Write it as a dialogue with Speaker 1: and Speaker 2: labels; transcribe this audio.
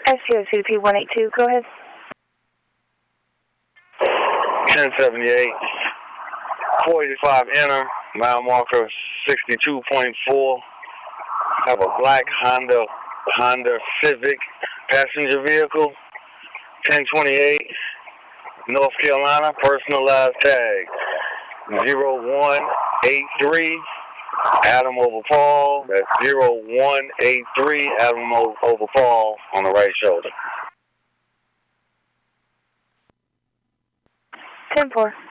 Speaker 1: SCOCP 182, go ahead.
Speaker 2: 1078, 485 enter, mile marker 62.4. Have a black Honda Civic passenger vehicle. 1028, North Carolina, personalized tag 0183. Adam over Paul. That's 0183. Adam over Paul on the right shoulder.
Speaker 1: 10-4.